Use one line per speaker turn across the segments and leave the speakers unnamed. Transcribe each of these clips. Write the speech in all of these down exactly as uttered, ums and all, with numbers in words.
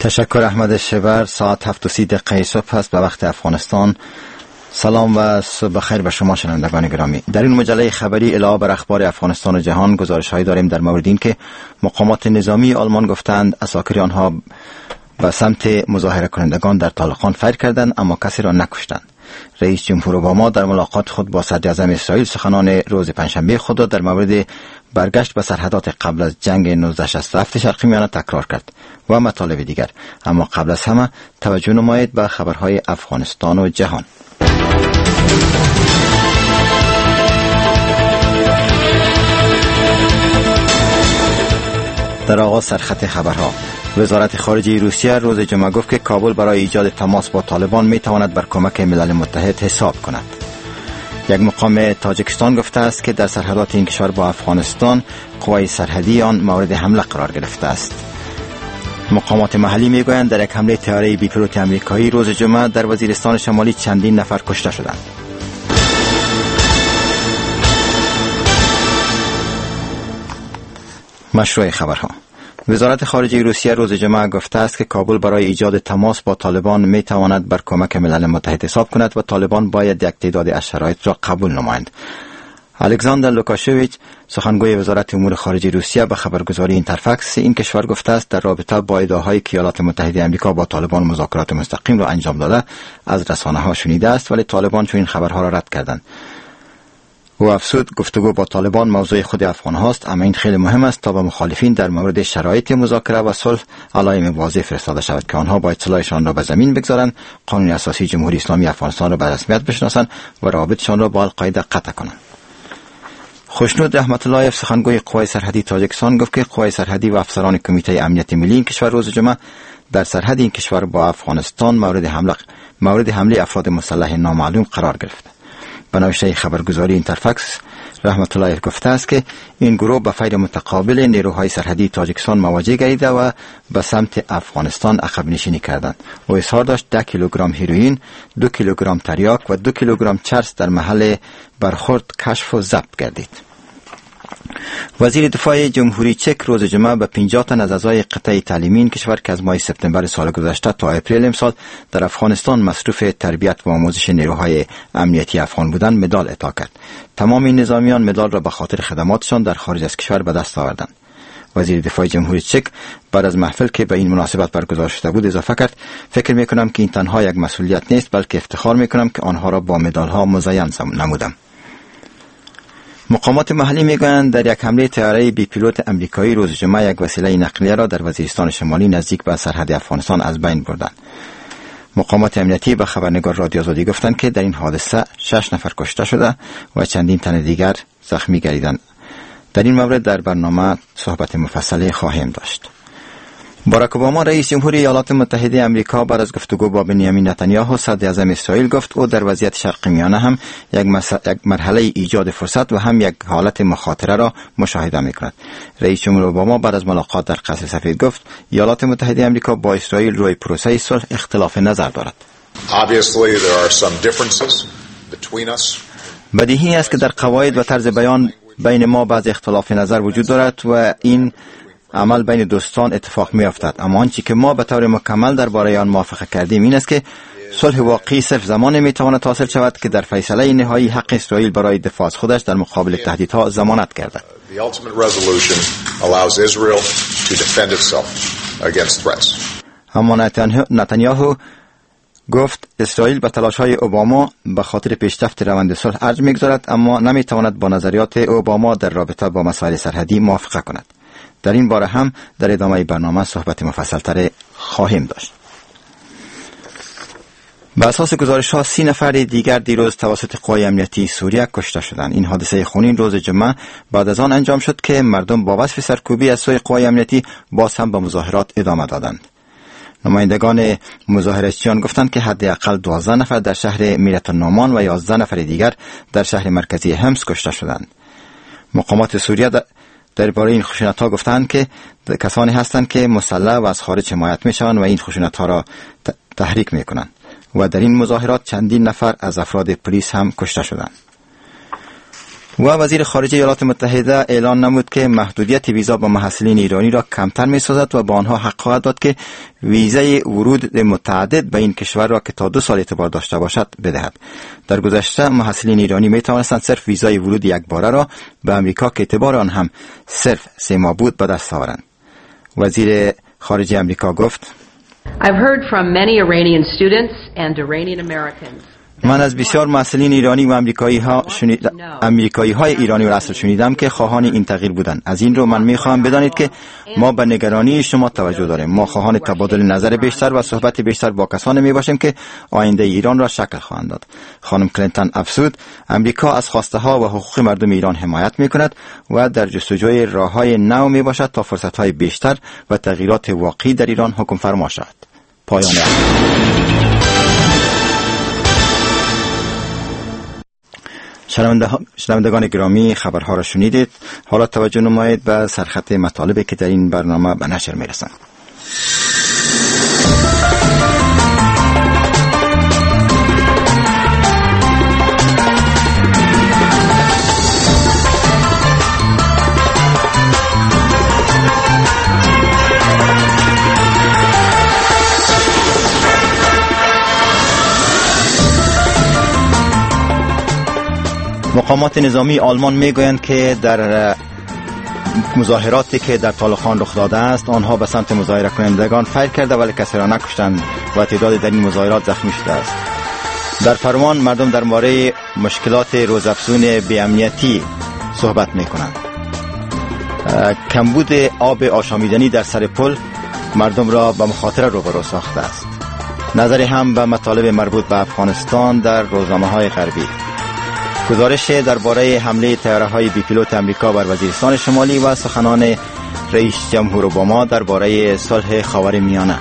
تشکر احمد شبر. ساعت هفت و سی دقیقه صبح است به وقت افغانستان. سلام و صبح بخیر به شما شنوندگان گرامی. در این مجله خبری علاوه بر اخبار افغانستان و جهان گزارش‌هایی داریم در مورد این که مقامات نظامی آلمان گفتند عساکر آنها به سمت مظاهره کنندگان در طالقان فیر کردند اما کسی را نکشتند. رئیس جمهور اوباما در ملاقات خود با صدر اعظم اسرائیل سخنان روز پنجشنبه خود را در مورد برگشت به سرحدات قبل از جنگ نوزده شصت و هفت شرقی میانه تکرار کرد و مطالب دیگر. اما قبل از همه توجه نمایید به خبرهای افغانستان و جهان. در آغاز سرخط خبرها، وزارت خارجه روسیه روز جمعه گفت که کابل برای ایجاد تماس با طالبان می تواند بر کمک ملل متحد حساب کند. یک مقام تاجیکستان گفته است که در سرحدات این کشور با افغانستان قوای سرحدی آن مورد حمله قرار گرفته است. مقامات محلی می گویند در یک حمله طیاره بی پیلوت آمریکایی روز جمعه در وزیرستان شمالی چندین نفر کشته شدند. مشروع خبرها، وزارت خارجه روسیه روز جمعه گفته است که کابل برای ایجاد تماس با طالبان می تواند بر کمک ملل متحد حساب کند و طالبان باید یک تعداد از شرایط را قبول نمایند. الکساندر لوکاشویچ، سخنگوی وزارت امور خارجه روسیه، به خبرگزاری اینترفکس این کشور گفته است در رابطه با ادعاهایی که ایالات متحده آمریکا با طالبان مذاکرات مستقیم را انجام داده از رسانه‌ها شنیده است، ولی طالبان چون این خبرها را رد کردند. او افزود گفتگو با طالبان موضوع خود افغان هاست، اما این خیلی مهم است تا به مخالفین در مورد شرایط مذاکره و صلح علائم واضح فرستاده شود که آنها با اطلاعشان را به زمین بگذارند، قانون اساسی جمهوری اسلامی افغانستان را به رسمیت بشناسند و رابطشان را با القاعده قطع کنند. خوشنود رحمت‌اللهیف، سخنگوی قوای سرحدی تاجیکستان، گفت که قوای سرحدی و افسران کمیته امنیت ملی این کشور روز جمعه در سرحد این کشور با افغانستان مورد حمله مورد حمله افراد مسلح نامعلوم قرار گرفت. به نوشته خبرگزاری اینترفکس، رحمت الله گفته است که این گروه به فیر متقابل نیروهای سرحدی تاجیکستان مواجه گردیده و به سمت افغانستان عقب نشینی کردند. او اظهار داشت ده کیلوگرم هیروئین، دو کیلوگرم تریاک و دو کیلوگرم چرس در محل برخورد کشف و ضبط گردید. وزیر دفاع جمهوری چک روز جمعه به پنجاه تن از اعضای قطعه تعلیمی این کشور که از ماه سپتامبر سال گذشته تا اپریل امسال در افغانستان مصروف تربیت و آموزش نیروهای امنیتی افغان بودند مدال اعطا کرد. تمام این نظامیان مدال را به خاطر خدماتشان در خارج از کشور به دست آوردند. وزیر دفاع جمهوری چک بعد از محفل که به این مناسبت برگزار شده بود اضافه کرد: فکر می‌کنم که این تنها یک مسئولیت نیست، بلکه افتخار می‌کنم که آنها را با مدال‌ها مزین نمودم. مقامات محلی میگویند در یک حمله طیاره بی پیلوت آمریکایی روز جمعه یک وسیله نقلیه را در وزیرستان شمالی نزدیک به سرحد افغانستان از بین بردند. مقامات امنیتی به خبرنگار رادیو آزادی گفتند که در این حادثه شش نفر کشته شده و چندین تن دیگر زخمی گردیدند. در این مورد در برنامه صحبت مفصلی خواهیم داشت. باراک اوباما رئیس جمهوری ایالات متحده آمریکا بعد از گفتگو با بنیامین نتانیاهو صدر اعظم اسرائیل گفت او در وضعیت شرق میانه هم یک, مس... یک مرحله ایجاد فرصت و هم یک حالت مخاطره را مشاهده می‌کند. رئیس جمهور اوباما بعد از ملاقات در قصر سفید گفت ایالات متحده آمریکا با اسرائیل روی پروسه صلح اختلاف نظر دارد. بدیهی است که در قواعد و طرز بیان بین ما بعض اختلاف نظر وجود دارد و این عمل بین دوستان اتفاق می افتد، اما آنچه که ما به طور مکمل درباره آن موافقه کردیم این است که صلح واقعی صرف زمان می تواند حاصل شود که در فیصله نهایی حق اسرائیل برای دفاع از خودش در مقابل تهدیدها ضمانت گردد. اما نتانیاهو گفت اسرائیل به تلاش‌های اوباما به خاطر پیشرفت روند صلح ارج می‌گذارد، اما نمی‌تواند با نظریات اوباما در رابطه با مسائل سرحدی موافقه کند. در این باره هم در ادامه برنامه صحبت مفصل‌تر خواهیم داشت. به اساس گزارش‌ها سی نفر دیگر دیروز توسط قوای امنیتی سوریه کشته شدند. این حادثه خونین روز جمعه بعد از آن انجام شد که مردم با وصف سرکوبی از سوی قوای امنیتی باز هم به مظاهرات ادامه دادند. نمایندگان مظاهراتچیان گفتند که حداقل دوازده نفر در شهر میرت النعمان و یازده نفر دیگر در شهر مرکزی حمص کشته شدند. مقامات سوریه درباره این خشونت‌ها گفتند که کسانی هستند که مسلح و از خارج حمایت می‌شوند و این خشونت‌ها را تحریک می‌کنند و در این مظاهرات چندین نفر از افراد پلیس هم کشته شدند. و وزیر خارجه ایالات متحده اعلان نمود که محدودیت ویزا با محصلین ایرانی را کمتر می‌سازد و به آنها حق خواهد داد که ویزای ورود متعدد به این کشور را که تا دو سال اعتبار داشته باشد بدهد. در گذشته محصلین ایرانی می توانستند صرف ویزای ورود یک باره را به امریکا که اعتبار آن هم صرف سه ماه بود به دست آورند. وزیر خارجه امریکا گفت:
I've heard from many Iranian students and Iranian Americans.
من از بسیار محصلین ایرانی و امریکایی ها شنید... امریکایی های ایرانی و اصل شنیدم که خواهان این تغییر بودند. از این رو من میخواهم بدانید که ما به نگرانی شما توجه داریم. ما خواهان تبادل نظر بیشتر و صحبت بیشتر با کسانی می باشیم که آینده ایران را شکل خواهند داد. خانم کلینتون افزود: امریکا از خواسته ها و حقوق مردم ایران حمایت می کند و در جستجوی راههای نو می باشد تا فرصت های بیشتر و تغییرات واقعی در ایران حکم فرما شود. پایان. شنوندگان گرامی، خبرها را شنیدید. حالا توجه نمایید به سرخط مطالبی که در این برنامه به نشر میرسند. مقامات نظامی آلمان میگویند که در مظاهراتی که در طالقان رخ داده است آنها به سمت مظاهره کنندگان فیر کرده ولی کسی را نکشتند و تعدادی در این مظاهرات زخمی شده است. در فرمان مردم درباره مشکلات روزافزون بی‌امنیتی صحبت میکنند. کمبود آب آشامیدنی در سر پل مردم را به مخاطره روبرو ساخته است. نظری هم به مطالب مربوط به افغانستان در روزنامه‌های غربی. گزارش درباره حمله طیاره‌های بی پیلوت امریکا بر وزیرستان شمالی و سخنان رئیس جمهور اوباما درباره صلح خاورمیانه.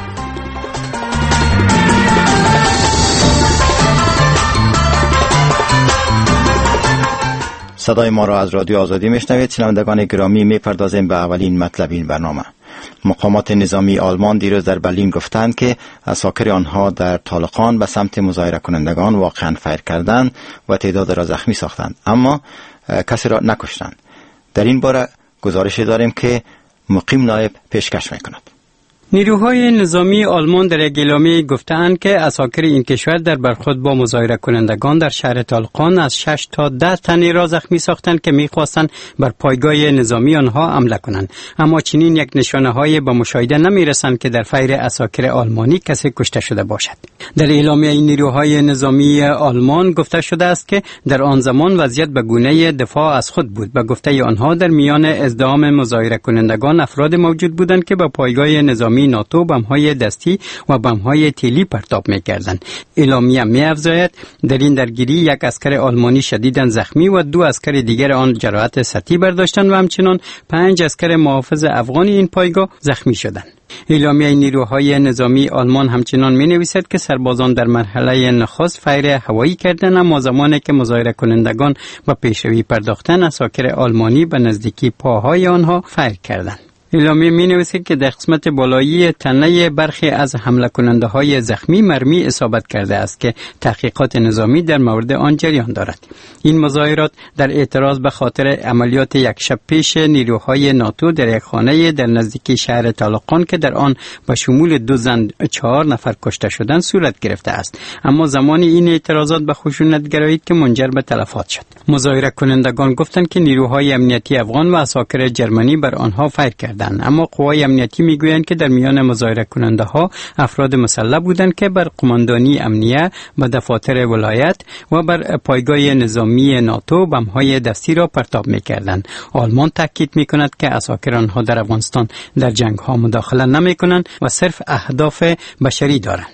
صدای ما را از رادیو آزادی میشنوید. شنوندگان گرامی، میپردازیم به اولین مطلب این برنامه. مقامات نظامی آلمان دیروز در برلین گفتند که عساکر آنها در طالقان به سمت مظاهره کنندگان واقعا فیر کردند و تعداد را زخمی ساختند، اما کسی را نکشتند. در این باره گزارشی داریم که مقیم نایب پیشکش میکند.
نیروهای نظامی آلمان در یک اعلامیه گفتند که عساکر این کشور در برخورد با مظاهره کنندگان در شهر طالقان از شش تا ده تنی را زخمی ساختند که می‌خواستند بر پایگاه نظامی آنها حمله کنند، اما چنین یک نشانه‌های به مشاهده نمی‌رسند که در فیر عساکر آلمانی کسی کشته شده باشد. در اعلامیه نیروهای نظامی آلمان گفته شده است که در آن زمان وضعیت به گونه دفاع از خود بود. به گفته آنها در میان ازدحام مظاهره کنندگان افراد موجود بودند که به پایگاه نظامی ناتو بم‌های دستی و بم‌های تیلی پرتاب می‌کردند. اعلامیه می‌افزاید در این درگیری یک اسکر آلمانی شدیداً زخمی و دو اسکر دیگر آن جراحت سطحی برداشتند و همچنین پنج اسکر محافظ افغان این پایگاه زخمی شدند. اعلامیه نیروهای نظامی آلمان همچنان می‌نویسد که سربازان در مرحله نخست فیر هوایی کردند، اما زمانی که مظاهره کنندگان به پیشروی پرداختند عساکر آلمانی به نزدیکی پاهای آنها فیر کردند. اعلامیه می‌نویسد که در قسمت بالایی تنه برخی از حمله کننده های زخمی مرمی اصابت کرده است که تحقیقات نظامی در مورد آن جریان دارد. این مظاهرات در اعتراض به خاطر عملیات یک شب پیش نیروهای ناتو در یک خانه در نزدیکی شهر طالقان که در آن به شمول دو زن چهار نفر کشته شدند صورت گرفته است، اما زمانی این اعتراضات به خشونت گرایید که منجر به تلفات شد. مظاهره کنندگان گفتند که نیروهای امنیتی افغان و عساکر جرمنی بر آنها فیر کردند، اما قوای امنیتی میگویند که در میان مظاهره کننده ها افراد مسلح بودند که بر قماندانی امنیه و دفاتر ولایت و بر پایگاه نظامی ناتو بم‌های دستی را پرتاب میکردند. آلمان تاکید میکند که عساکر آنها در افغانستان در جنگ ها مداخله نمیکنند و صرف اهداف بشری دارند.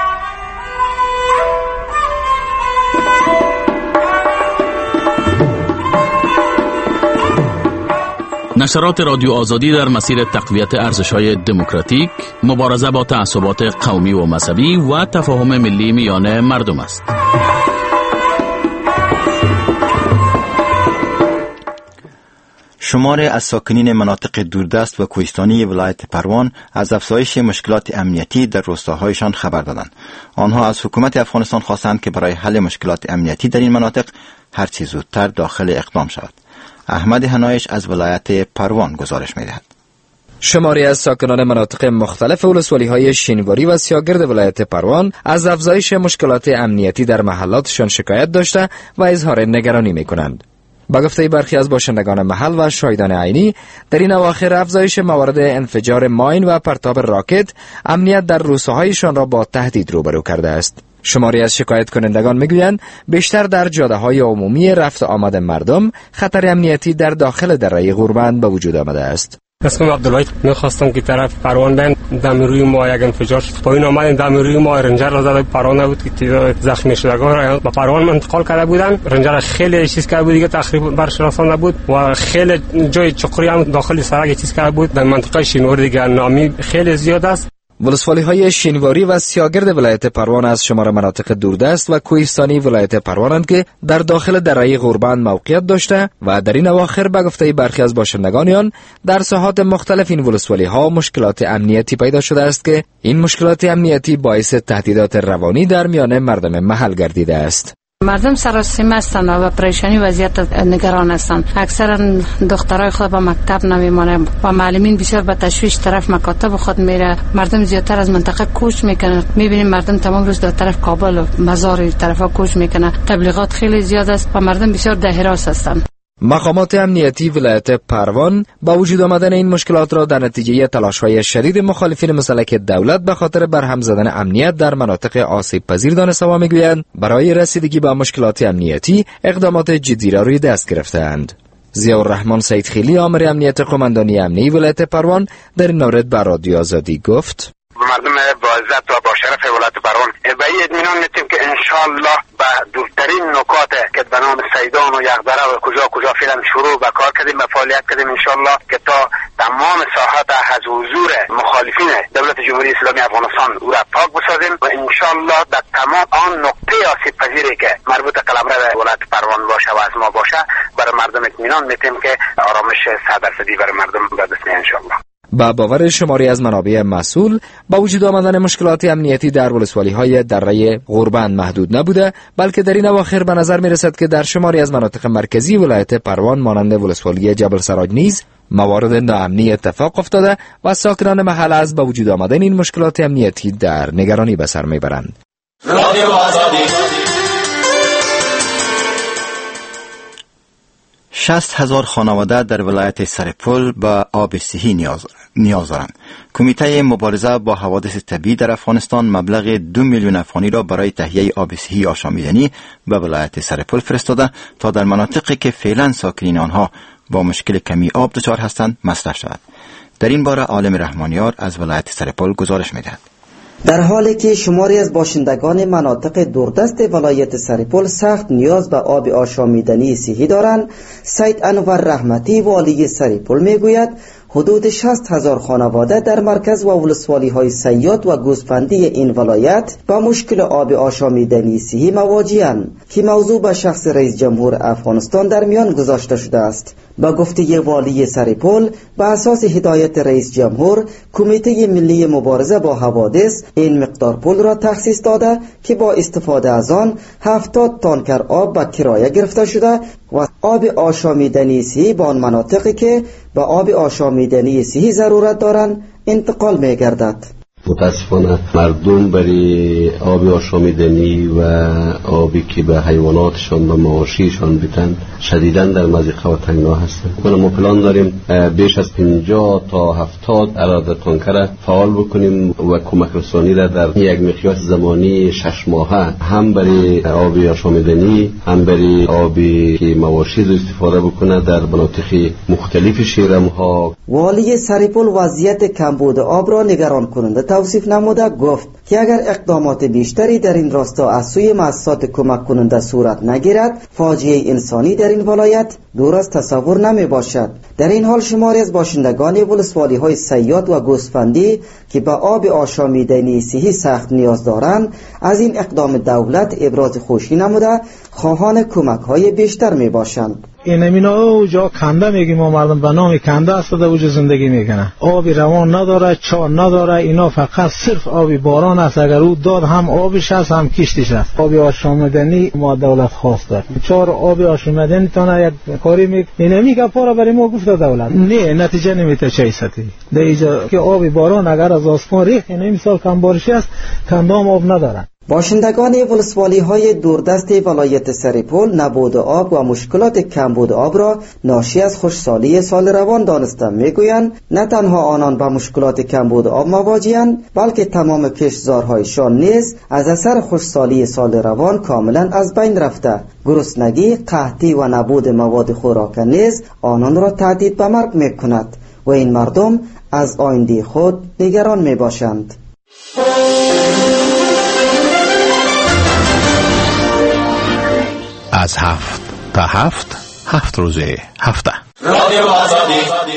نشرات رادیو آزادی در مسیر تقویت ارزش‌های دموکراتیک، مبارزه با تعصبات قومی و مذهبی و تفاهم ملی میان مردم است.
شماری از ساکنین مناطق دوردست و کوهستانی ولایت پروان از افزایش مشکلات امنیتی در روستاهایشان خبر دادند. آنها از حکومت افغانستان خواستند که برای حل مشکلات امنیتی در این مناطق هرچی زودتر داخل اقدام شود. احمد هنایش از ولایت پروان گزارش می‌دهد.
شماری از ساکنان مناطق مختلف ولسوالی‌های شینواری و سیاگرد ولایت پروان از افزایش مشکلات امنیتی در محلاتشان شکایت داشته و اظهار نگرانی می‌کنند. با گفته برخی از باشندگان محل و شاهدان عینی، در این اواخر افزایش موارد انفجار ماین و پرتاب راکت امنیت در روستاهایشان را با تهدید روبرو کرده است. شماری از شکایت کنندگان میگویند بیشتر در جاده های عمومی رفت آمد مردم خطر امنیتی در داخل دره غوربند به وجود آمده است.
اسمم عبدالله، میخواستم که طرف پروان بین دم روی ما یک انفجار شد. با این آمدن دم روی ما رنجر را زده پروان بود که تعداد زخمی شدگان را به پروان انتقال کرده بودن. رنجر خیلی چیز کرده بود دیگه تقریبا برشناسانده بود و خیلی جای چقری هم داخل سرک چیز کرده بود. در منطقه شینواری دیگه نامی خیلی زیاد است.
ولسوالی‌های شینواری و سیاگرد ولایت پروان از شمار مناطق دوردست و کوهستانی ولایت پروانند که در داخل دره غوربند موقعیت داشته و در این اواخر به گفته برخی از باشندگان آن در ساحات مختلف این ولسوالی‌ها مشکلات امنیتی پیدا شده است که این مشکلات امنیتی باعث تهدیدات روانی در میان مردم محل گردیده است.
مردم سراسیمه هستند و پریشانی وضعیت نگران هستند. اکثرا دخترای خود به مکتب نمیمانند و معلمین بسیار به تشویش طرف مکاتب خود میره. مردم زیادتر از منطقه کوچ میکنند. میبینیم مردم تمام روز در طرف کابل و مزار طرفا کوچ میکنند. تبلیغات خیلی زیاد است و مردم بسیار در حراس هستند.
مقامات امنیتی ولایت پروان با وجود آمدن این مشکلات را در نتیجه تلاش‌های شدید مخالفین مسلک دولت به خاطر برهم زدن امنیت در مناطق آسیب پذیر دانسته و میگویند برای رسیدگی به مشکلات امنیتی اقدامات جدی را روی دست گرفته‌اند. ضیاءالرحمن سیدخیلی آمر امنیت قماندانی امنی ولایت پروان در این مورد به رادیو آزادی گفت:
مردم با عزت و با شرف ولایت پروان به این اطمینان میتیم که انشالله به دورترین نکات که به نام سیدان و یغدره و کجا کجا فعلا شروع به کار کردیم و فعالیت کردیم انشالله که تا تمام ساحات از حضور مخالفین دولت جمهوری اسلامی افغانستان او را پاک بسازیم و انشالله در تمام آن نقطه آسیب پذیری که مربوط قلمرو ولایت پروان باشه و از ما باشه برای مردم اطمینان میتیم که آرامش صد درصدی برای مردم به دست میاد انشالله.
با باور شماری از منابع مسئول با وجود آمدن مشکلات امنیتی در ولسوالی‌های دره غوربند محدود نبوده، بلکه در این اواخر به نظر می‌رسد که در شماری از مناطق مرکزی ولایت پروان مانند ولسوالی جبل سراج نیز موارد ناامنی اتفاق افتاده و ساکنان محل از با وجود آمدن این مشکلات امنیتی در نگرانی به سر میبرند. رادیو آزادی.
شصت هزار خانواده در ولایت سرپل به آب صحی نیاز نیاز دارند. کمیته مبارزه با حوادث طبیعی در افغانستان مبلغ دو میلیون افغانی را برای تهیه آب صحی آشامیدنی به ولایت سرپل فرستاده تا در مناطقی که فعلا ساکنین آنها با مشکل کمی آب دچار هستند مصرف شود. در این باره عالم رحمانیار از ولایت سرپل گزارش می‌دهد.
در حالی که شماری از باشندگان مناطق دوردست ولایت سرپل سخت نیاز به آب آشامیدنی صحی دارند، سید انور رحمتی والی سرپل میگوید حدود شصت هزار خانواده در مرکز و ولسوالی های سیاد و گوسفندی این ولایت با مشکل آب آشامیدنی صحی مواجه‌اند که موضوع به شخص رئیس جمهور افغانستان در میان گذاشته شده است. با گفته والی سرپل به اساس هدایت رئیس جمهور، کمیته ملی مبارزه با حوادث این مقدار پول را تخصیص داده که با استفاده از آن هفتاد تانکر آب به کرایه گرفته شده و آب آشامیدنی صحی به آن مناطقی که به آب آشامیدنی صحی ضرورت دارند انتقال می گردد.
متاسفانه مردم برای آب آشامیدنی و آبی که به حیواناتشان و مواشیشان بیتن شدیداً در مضیقه و تنگنا هستند. ما پلان داریم بیش از پنجاه تا هفتاد اراده تانکر فعال بکنیم و کمک رسانی را در یک مقیاس زمانی شش ماهه هم برای آب آشامیدنی هم برای آبی که مواشی استفاده بکنه در مناطق مختلف شیرمها.
والی سرپل وضعیت کمبود آب را نگران کننده توصیف نموده گفت که اگر اقدامات بیشتری در این راستا از سوی مؤسسات کمک کننده صورت نگیرد، فاجعه انسانی در این ولایت دور از تصور نمی باشد. در این حال شماری از باشندگان ولسوالی های سیاد و گوسفندی که به آب آشامیدنی صحی سخت نیاز دارند از این اقدام دولت ابراز خوشی نموده خواهان کمک های بیشتر می باشند.
این امینا او جا کنده میگیم ما مردم به نام کنده است در اوج زندگی میکنه. آبی روان نداره، چا نداره، اینا فقط صرف آبی باران است. اگر او داد هم آبش است هم کشتش است. آبی آشامیدنی ما دولت خواست داد. چهار آبی آشامیدنی تونه یک کاری می این میگه پارا برای ما گفت دولت. نه نتیجه نمیته چه ستی. در اینجا که آبی باران اگر از آسمان ریخت این مثال کم بارش است، کندام آب نداره.
باشندگان ولسوالی های دوردست ولایت سرپل نبود آب و مشکلات کمبود آب را ناشی از خشکسالی سال روان دانستند. میگویند نه تنها آنان با مشکلات کمبود آب مواجه‌اند، بلکه تمام کشتزارهایشان نیز از اثر خشکسالی سال روان کاملا از بین رفته. گرسنگی، قحطی و نبود مواد خوراک نیز آنان را تهدید به مرگ میکند و این مردم از آینده خود نگران میباشند.
از هفت تا هفت هفت روزه هفته
رادیو آزادی.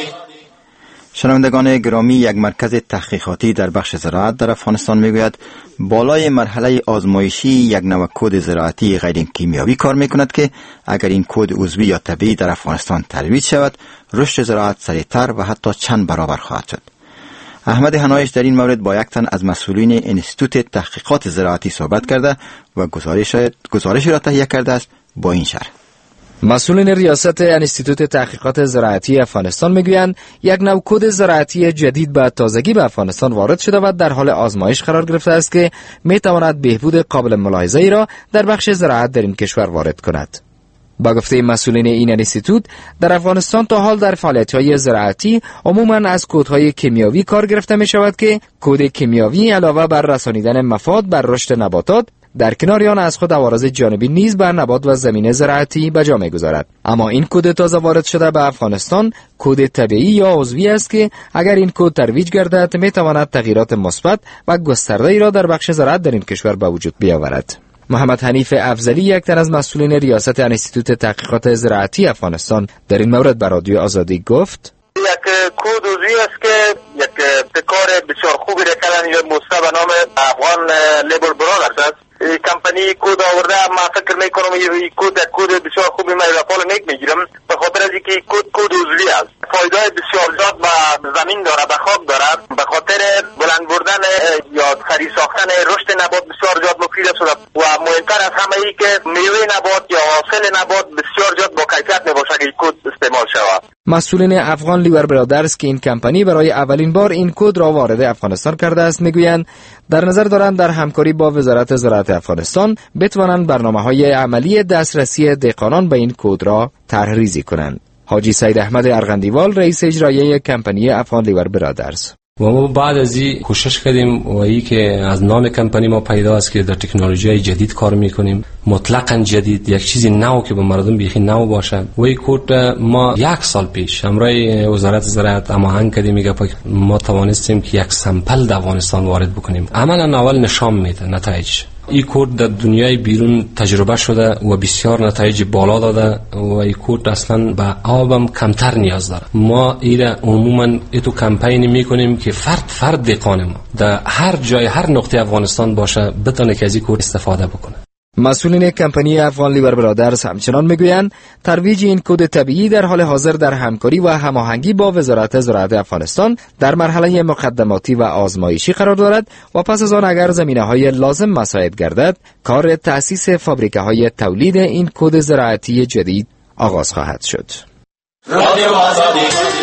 شنوندگان گرامی، یک مرکز تحقیقاتی در بخش زراعت در افغانستان میگوید بالای مرحله آزمایشی یک نوع کد زراعتی غیر کیمیایی کار میکند که اگر این کد عضوی یا طبیعی در افغانستان ترویج شود، رشد زراعت سریعتر و حتی چند برابر خواهد شد. احمد حنایش در این مورد با یک تن از مسئولین انستیتوت تحقیقات زراعتی صحبت کرده و گزارش گزارشی را تهیه کرده است با این شرح.
مسئولین ریاست انستیتوت تحقیقات زراعتی افغانستان میگویند یک نوع کد زراعتی جدید به تازگی به افغانستان وارد شده و در حال آزمایش قرار گرفته است که میتواند بهبود قابل ملاحظه‌ای را در بخش زراعت در این کشور وارد کند. با گفته مسئولین این انستیتوت، در افغانستان تا حال در فعالیت‌های زراعتی عموماً از کدهای کیمیایی کار گرفته می شود که کد کیمیایی علاوه بر رسانیدن مفاد بر رشد نباتات، در کنار آن از خود عوارض جانبی نیز بر نبات و زمین زراعتی به جا می‌گذارد. اما این کد تازه وارد شده به افغانستان کد طبیعی یا عضوی است که اگر این کد ترویج گردد می‌تواند تغییرات مثبت و گسترده‌ای را در بخش زراعت در این کشور به وجود بیاورد. محمد حنیف افضلی، یک تن از مسئولین ریاست انستیتوت تحقیقات زراعتی افغانستان، در این مورد به رادیو آزادی گفت:
یک کد عضوی است که یک ابتکار بسیار خوبی را کردن یا موسسه به نام افغان لیبر برادرز است. کمپانی کد آورده، ما فکر میکنم این کد یک کد بسیار خوبی من رفال نیک میگیرم به خاطر از اینکه کد کد عضوی است. فایده بسیار زیاد به زمین داره، به خاک داره، به خاطر بلند بردن یا سریع ساختن رشد نبات بسیار زیاد مفید است و مهمتر از همه ای که میوه نبات یا حاصل نبات بسیار زیاد با کیفیت میباشه که این کد استعمال شود. مسئولین
افغان لیبر برادرز که این کمپانی برای اولین بار این کد را وارد افغانستان کرده است میگویند در نظر دارند در همکاری با وزارت زراعت افغانستان بتوانند برنامه‌های عملی دسترسی دهقانان به این کد را طرح‌ریزی کنند. حاجی سید احمد ارغندیوال، رئیس اجرایی کمپانی افغان لیبر برادرز:
و ما بعد از این کوشش کردیم و ای که از نام کمپانی ما پیدا است که در تکنولوژی جدید کار میکنیم، مطلقاً جدید، یک چیزی نو که به مردم بیخی نو باشه. و این کد ما یک سال پیش همراه وزارت زراعت هماهنگ کردیم، میگه ما توانستیم که یک سامپل در افغانستان وارد بکنیم. عملاً اول نشان میده نتایج. این کد در دنیای بیرون تجربه شده و بسیار نتایج بالا داده و این کد اصلا به آبم کمتر نیاز داره. ما ایره عموما ایتو کمپین میکنیم که فرد فرد دهقان ما در هر جای هر نقطه افغانستان باشه بتونه که از این کد استفاده بکنه.
مسئولین کمپانی افغان لیبر برادرز همچنان میگویند ترویج این کد طبیعی در حال حاضر در همکاری و هماهنگی با وزارت زراعت افغانستان در مرحله مقدماتی و آزمایشی قرار دارد و پس از آن اگر زمینه‌های لازم مساعد گردد کار تأسیس فابریکه‌های تولید این کد زراعتی جدید آغاز خواهد شد. رادیو آزادی.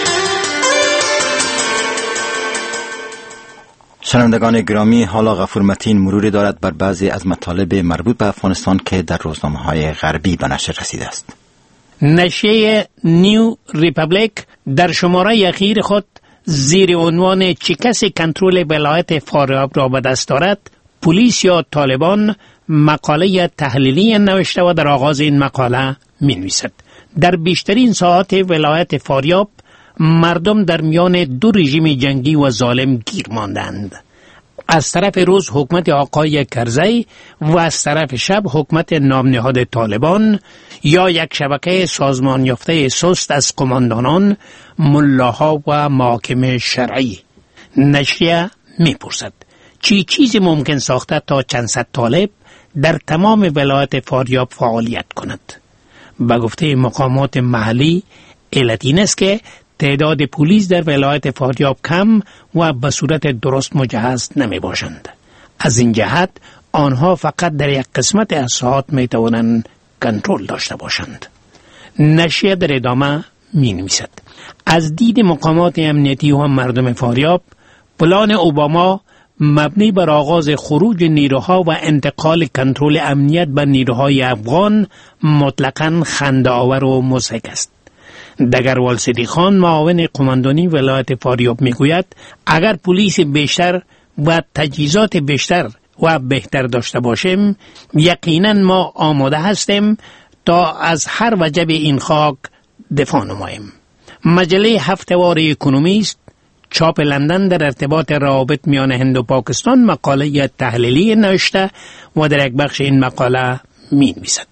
شنوندگان گرامی، حالا غفور متین مروری دارد بر بعضی از مطالب مربوط به افغانستان که در روزنامه‌های غربی به نشر رسیده است.
نشریه نیو ریپابلیک در شماره اخیر خود زیر عنوان چه کسی کنترل ولایت فاریاب را به دست دارد، پلیس یا طالبان مقاله تحلیلی نوشته و در آغاز این مقاله می‌نویسد: در بیشترین ساعات ولایت فاریاب مردم در میان دو رژیم جنگی و ظالم گیر ماندند. از طرف روز حکومت آقای کرزی و از طرف شب حکومت نام نهاد طالبان یا یک شبکه سازمان یافته سست از قماندانان، ملاها و محاکم شرعی. نشریه میپرسد چی چیزی ممکن ساخته تا چند صد طالب در تمام ولایت فاریاب فعالیت کند؟ به گفته مقامات محلی علت این است که تعداد پلیس در ولایت فاریاب کم و به صورت درست مجهز نمی باشند. از این جهت آنها فقط در یک قسمت از ساعات می توانند کنترل داشته باشند. نشریه در ادامه می نویسد: از دید مقامات امنیتی و مردم فاریاب، پلان اوباما مبنی بر آغاز خروج نیروها و انتقال کنترل امنیت به نیروهای افغان مطلقاً خنده‌آور و مضحک است. دگروال صدیق خان، معاون قماندانی ولایت فاریاب میگوید اگر پلیس بیشتر و تجهیزات بیشتر و بهتر داشته باشیم، یقیناً ما آماده هستیم تا از هر وجب این خاک دفاع نماییم. مجله هفته‌وار اکونومیست چاپ لندن در ارتباط روابط میان هند و پاکستان مقاله تحلیلی نوشته و در یک بخش این مقاله می نویسد: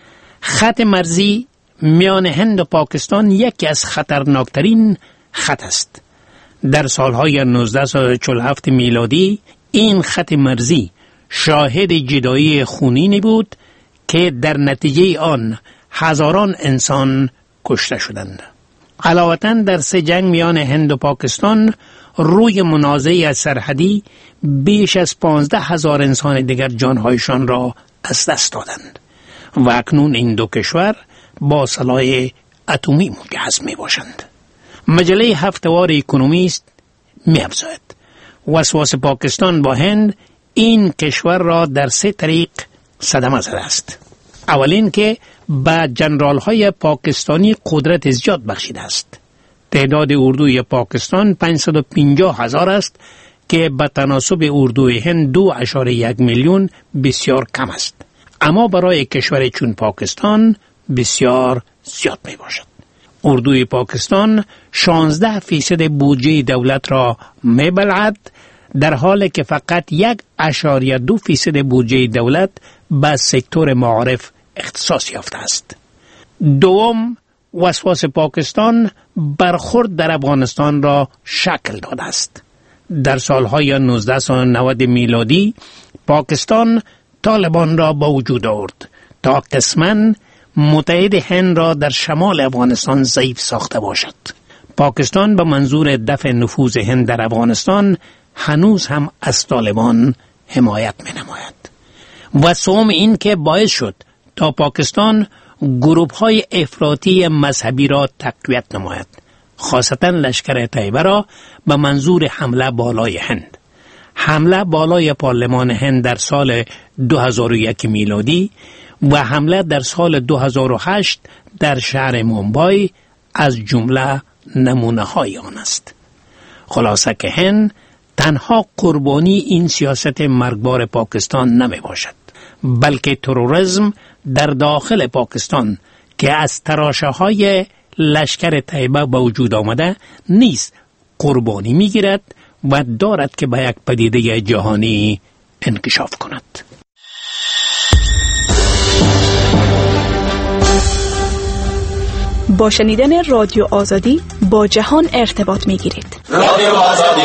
خط مرزی میان هند و پاکستان یکی از خطرناکترین خط است. در سالهای نوزده و چهل و هفت میلادی این خط مرزی شاهد جدایی خونینی بود که در نتیجه آن هزاران انسان کشته شدند. علاوتاً در سه جنگ میان هند و پاکستان روی منازعه سرحدی بیش از پانزده هزار انسان دیگر جانهایشان را از دست دادند و اکنون این دو کشور با سلاح اتمی مجهز می باشند. مجله هفته‌وار اکونومیست می افزاید وسواس پاکستان با هند این کشور را در سه طریق صدمه زده است. اولین که به جنرال های پاکستانی قدرت زیاد بخشیده است. تعداد اردوی پاکستان پانصد و پنجاه هزار است که به تناسب اردوی هند دو اشاره یک میلیون بسیار کم است، اما برای کشور چون پاکستان بسیار زیاد می باشد. اردوی پاکستان شانزده فیصد بودجه دولت را می بلعد، در حالی که فقط یک اشاره دو فیصد بودجه دولت به سکتور معارف اختصاص یافته است. دوم، وسواس پاکستان برخورد در افغانستان را شکل داده است. در سالهای نوزده و نود میلادی پاکستان طالبان را با وجود آورد تا قسماً متحد هند را در شمال افغانستان ضعیف ساخته باشد. پاکستان به منظور دفع نفوذ هند در افغانستان هنوز هم از طالبان حمایت می نماید. و سوم این که باعث شد تا پاکستان گروه های افراطی مذهبی را تقویت نماید، خاصتا لشکر طیبه را به منظور حمله بالای هند. حمله بالای پارلمان هند در سال دو هزار و یک میلادی و حمله در سال دو هزار و هشت در شهر مومبای از جمله نمونه های آن است. خلاصه که هند تنها قربانی این سیاست مرگبار پاکستان نمی باشد، بلکه تروریسم در داخل پاکستان که از تراشه های لشکر طیبه به وجود آمده نیز قربانی می گیرد و دارد که به یک پدیده جهانی انکشاف کند.
با شنیدن رادیو آزادی با جهان ارتباط می گیرید.
رادیو آزادی.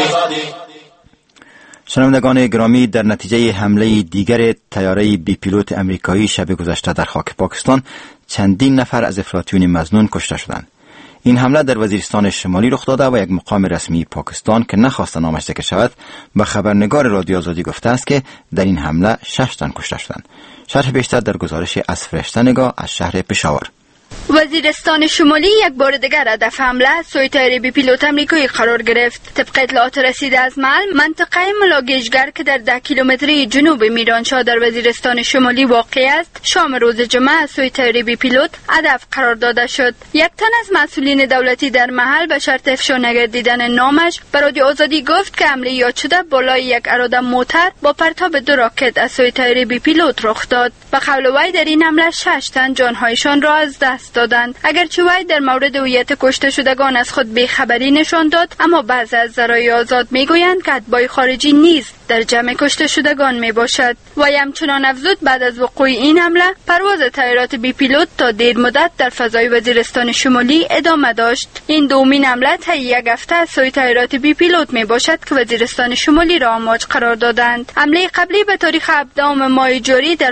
شنوندگان گرامی، در نتیجه حمله دیگر طیاره بی پیلوت امریکایی شب گذشته در خاک پاکستان چندین نفر از افراطیون مظنون کشته شدند. این حمله در وزیرستان شمالی رخ داده و یک مقام رسمی پاکستان که نخواست نامش ذکر شود به خبرنگار رادیو آزادی گفته است که در این حمله شش تن کشته شدند. شرح بیشتر در گزارش از فرشته نگاه از شهر پشاور.
وزیرستان شمالی یک بار دیگر هدف حمله سوی طیاره بی پیلوت امریکایی قرار گرفت. طبق اطلاعات رسیده از محل، منطقه ملاگیشگر که در ده کیلومتری جنوب میرانشاه در وزیرستان شمالی واقع است، شام روز جمعه سوی طیاره بی پیلوت هدف قرار داده شد. یک تن از مسئولین دولتی در محل به شرط افشا نگردیدن نامش به رادیو آزادی گفت که حمله یاد شده بالای یک اراده موتر با پرتاب دو راکت از سوی طیاره بی پیلوت رخ داد. به قول وی در این حمله شش تن جانهایشان را از دست دادند. اگرچه وی در مورد هویت کشته شدگان از خود بیخبری نشان داد، اما بعضی از ذرایع آزاد میگویند که اتباع خارجی نیز در جمع کشته شدگان می باشد. وی همچنان افزود بعد از وقوع این حمله پرواز طیارات بی پیلوت تا دیر مدت در فضای وزیرستان شمالی ادامه داشت. این دومین حمله طی یک هفته از سوی طیارات بی پیلوت می باشد که وزیرستان شمالی را آماج قرار دادند. حمله قبلی به تاریخ هفدهم ماه جاری در حال صورت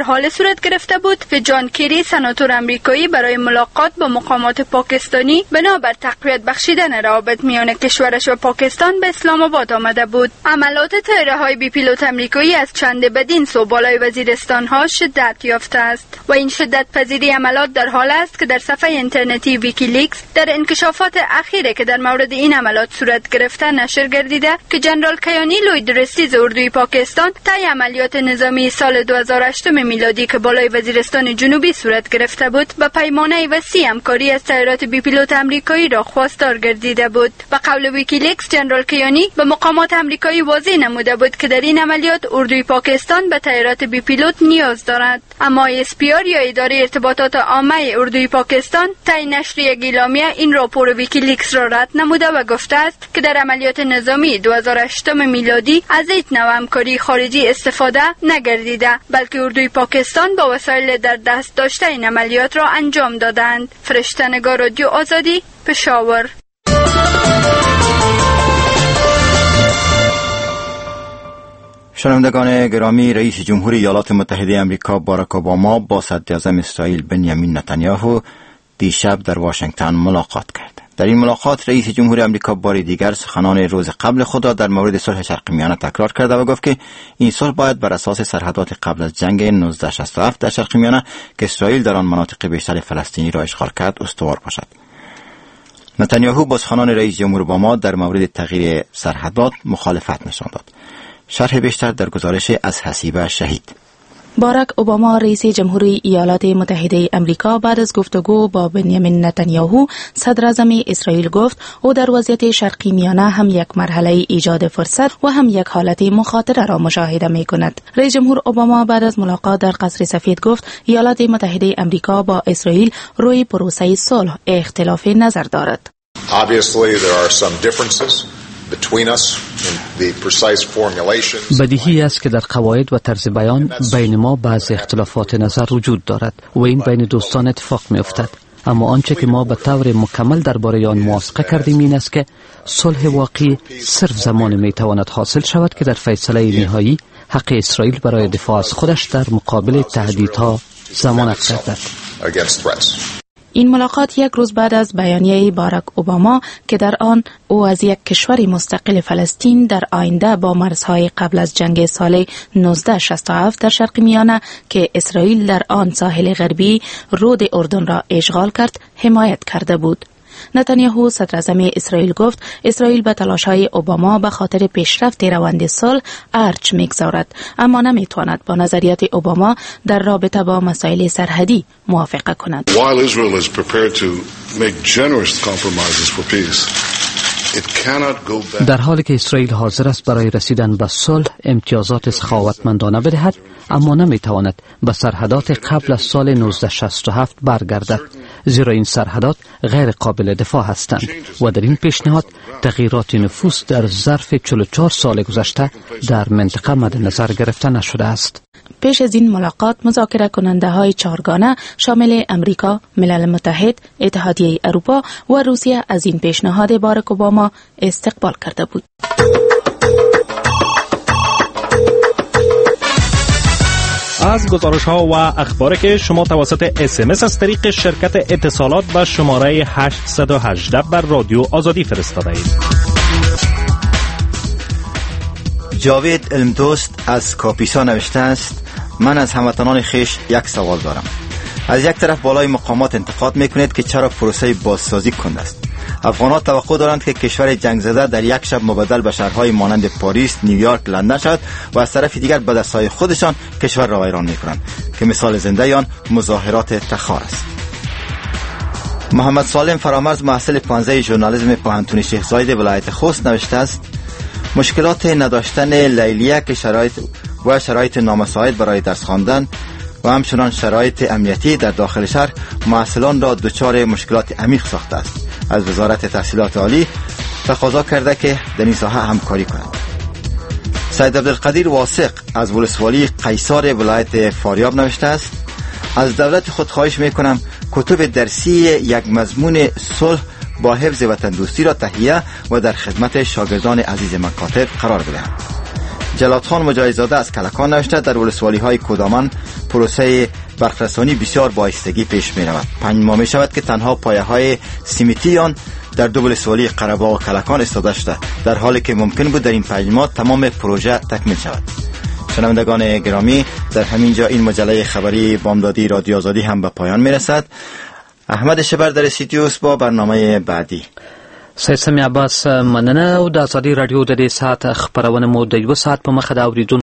صورت گرفته بود که جان کری سناتور امریکایی برای ملاقات با مقامات پاکستانی بنابر تقویت بخشیدن روابط میان کشورش و پاکستان به اسلام آباد آمده بود. عملات طیاره‌های بی پیلوت امریکایی از چند بدین سو بالای وزیرستان ها شدت یافته است و این شدت پذیری عملات در حال است که در صفحه اینترنتی ویکیلیکس در انکشافات اخیره که در مورد این عملات صورت گرفته نشر گردیده که جنرال کیانی لوید رستیز اردوی پاکستان طی عملیات نظامی سال دو هزار و هشت میلادی که بالای وزیرستان جنوبی صورت گرفته بود به پیمانه وسیع همکاری از طیارات بی پیلوت امریکایی را خواستار گردیده بود. به قول ویکیلیکس جنرال کیانی به مقامات امریکایی واضح نموده بود که در این عملیات اردوی پاکستان به طیارات بی پیلوت نیاز دارد، اما اس پی آر یا اداره ارتباطات عامه اردوی پاکستان طی نشر یک اعلامیه این راپور ویکیلیکس را رد نموده و گفته است که در عملیات نظامی دو هزار و هشت میلادی از این نوع همکاری خارجی استفاده نگردیده، بلکه اردوی پاکستان با وسایل در دست داشته این عملیات را انجام دادند. فرشته‌نگار رادیو آزادی، پشاور.
شنوندگان گرامی، رئیس جمهوری ایالات متحده آمریکا باراک اوباما با صدر اعظم اسرائیل بنیامین نتانیاهو دیشب در واشنگتن ملاقات کرد. در این ملاقات رئیس جمهوری آمریکا بار دیگر سخنان روز قبل خود را در مورد صلح شرق میانه تکرار کرده و گفت که این صلح باید بر اساس سرحدات قبل از جنگ نوزده شصت و هفت در شرق میانه که اسرائیل در آن مناطق بیشتر فلسطینی را اشغال کرد استوار باشد. نتانیاهو با سخنان رئیس جمهور اوباما در مورد تغییر سرحدات مخالفت نشان داد. شرح بیشتر در گزارش از حسیبه شهید.
باراک اوباما رئیس جمهوری ایالات متحده آمریکا بعد از گفتگو با بنیامین نتانیاهو صدر اعظم اسرائیل گفت او در وضعیت شرقی میانه هم یک مرحله ایجاد فرصت و هم یک حالت مخاطره را مشاهده می کند. رئیس جمهور اوباما بعد از ملاقات در قصر سفید گفت ایالات متحده آمریکا با اسرائیل روی پروسه صلح اختلاف نظر دارد.
Obviously there are some differences between us in the precise formulations.
بدیهی است که در قواعد و طرز بیان بین ما بعض اختلافات نظر وجود دارد و این بین دوستان اتفاق می افتد، اما آنچه که ما به طور مکمل درباره آن موافقه کردیم این است که صلح واقعی صرف زمان می تواند حاصل شود که در فیصله نهایی حق اسرائیل برای دفاع از خودش در مقابل تهدیدها ضمانت گردد.
این ملاقات یک روز بعد از بیانیه باراک اوباما که در آن او از یک کشور مستقل فلسطین در آینده با مرزهای قبل از جنگ سال نوزده شصت و هفت در شرق میانه که اسرائیل در آن ساحل غربی رود اردن را اشغال کرد حمایت کرده بود. نتانیاهو صدر اعظم اسرائیل گفت اسرائیل به تلاش‌های اوباما به خاطر پیشرفت روند صلح ارج می‌گذارد، اما نمی‌تواند با نظریات اوباما در رابطه با مسائل سرحدی موافقه کند.
While Israel is prepared to make generous compromises for peace, it cannot go back.
در حالی که اسرائیل حاضر است برای رسیدن به صلح امتیازات سخاوتمندانه بدهد، اما نمی‌تواند به سرحدات قبل از سال نوزده شصت و هفت برگردد، زیرا این سرحدات غیر قابل دفاع هستند و در این پیشنهاد تغییرات نفوذ در ظرف چهل و چهار سال گذشته در منطقه مد نظر گرفته نشده است.
پیش از این ملاقات مذاکره کننده های چهارگانه شامل امریکا، ملل متحد، اتحادیه اروپا و روسیه از این پیشنهاد باراک اوباما استقبال کرده بود.
از گزارش ها و اخباری که شما توسط اس ام اس از طریق شرکت اتصالات به شماره هشت یک هشت بر رادیو آزادی فرستاده اید.
جاوید علمدوست از کاپیسا نوشته است: من از هموطنان خیش یک سوال دارم. از یک طرف بالای مقامات انتقاد میکنید که چرا پروسه بازسازی کنده است. افغان‌ها توقع دارند که کشور جنگ زده در یک شب مبدل به شهرهای مانند پاریس، نیویورک، لندن شود و از طرف دیگر به دستهای خودشان کشور را ویران میکنند که مثال زنده آن مظاهرات تخار است. محمد سالم فرامرز محصل پانزده ژورنالیسم پوهنتون شیخ زاید ولایت خوست نوشته است: مشکلات نداشتن لیلیه که شرایط و شرایط نامساعد برای درس خواندن و همچنان شرایط امنیتی در داخل شهر محصلان را دچار مشکلات عمیق ساخته است. از وزارت تحصیلات عالی تقاضا کرده که در این ساحه همکاری کنند. سید عبدالقدیر واثق از ولسوالی قیصار ولایت فاریاب نوشته است: از دولت خود خواهش میکنم کتب درسی یک مضمون صلح با حفظ وطن دوستی را تهیه و در خدمت شاگردان عزیز مکاتب قرار بدهند. جلال خان مجاهدزاده از کلکان نوشته در ولسوالی های کدامن پروسه برقرسانی بسیار با ایستگی پیش می رود. پنج ماه می شود که تنها پایه های سیمتی آن در دو ولسوالی قره‌باغ و کلکان استاده شده، در حالی که ممکن بود در این پنج ماه تمام پروژه تکمیل شود. شنوندگان گرامی، در همین جا این مجله خبری بامدادی رادیو آزادی هم به پایان می رسد. احمد شبر در استودیو با برنامه بعدی.
سید سمی عباس مننه او د آزادی رادیو د دې ساعت خبرونه مو د یو ساعت په مخه دا اوریدون